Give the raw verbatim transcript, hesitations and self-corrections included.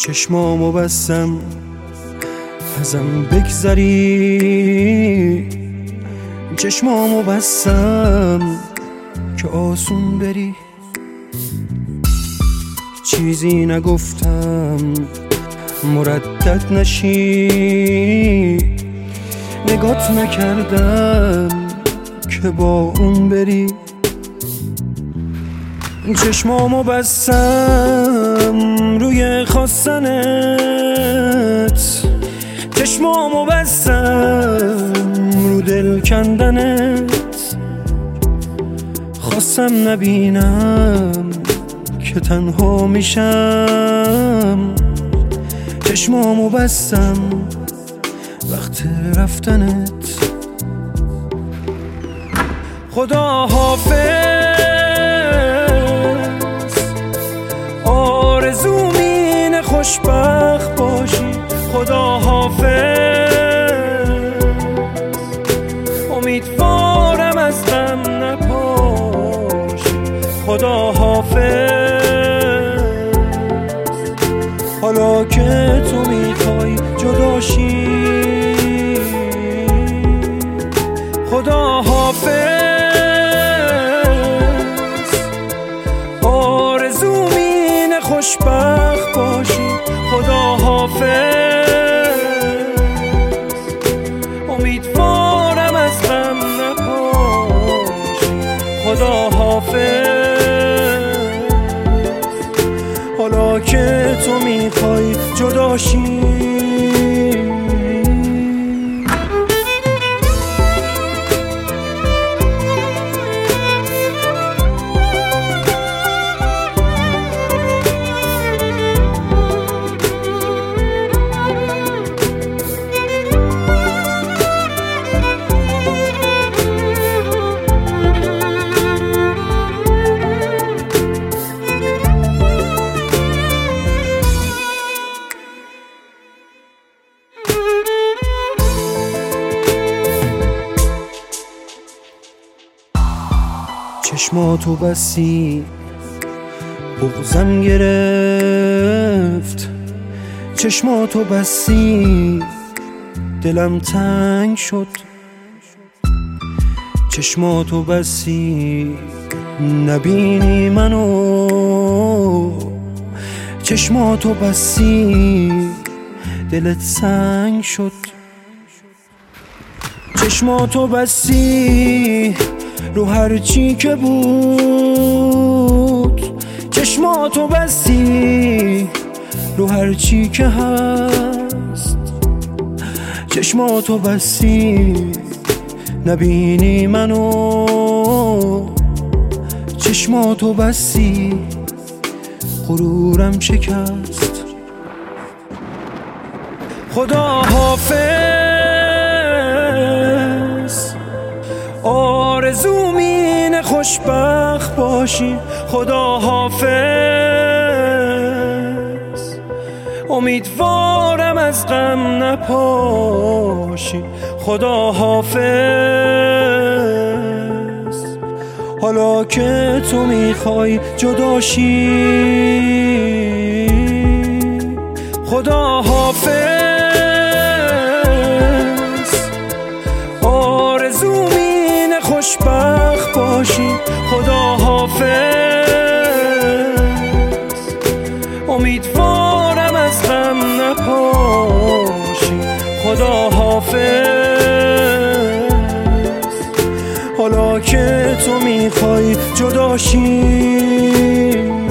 چشمامو بستم ازم بگذری، چشمامو بستم که آسون بری. چیزی نگفتم مردد نشی، نگات نکردم که با اون بری. چشمامو بستم روی خواستنت، چشمامو بستم رو دل کندنت. خواستم نبینم که تنها میشم، چشمامو بستم وقت رفتنت. خدا حافظ، آرزوم اینه خوشبخت باشی. خدا حافظ، امیدوارم از غم نپاشی. خدا حافظ، حالا که تو میخوای جداشی. خدا حافظ، آرزوم اینه خوشبخت باشی. خدا حافظ، امیدوارم از غم نپاشی. خدا حافظ، حالا که تو میخوای جداشی. چشماتو بسی بغضم گرفت، چشماتو بسی دلم تنگ شد. چشماتو بسی نبینی منو، چشماتو بسی دلت سنگ شد. چشماتو بسی رو هر چی که بود، چشماتو بستی رو هر چی که هست. چشماتو بستی نبینی منو، چشماتو بستی غرورم شکست. خدا حافظ، آرزوم اینه خوشبخت باشی. خدا حافظ، امیدوارم از غم نپاشی. خدا حافظ، حالا که تو میخوای جداشی. خدا حافظ، آرزوم اینه خوشبخت باشی. خدا حافظ، امیدوارم از غم نپاشی. خدا حافظ، حالا که تو میخوای جداشی.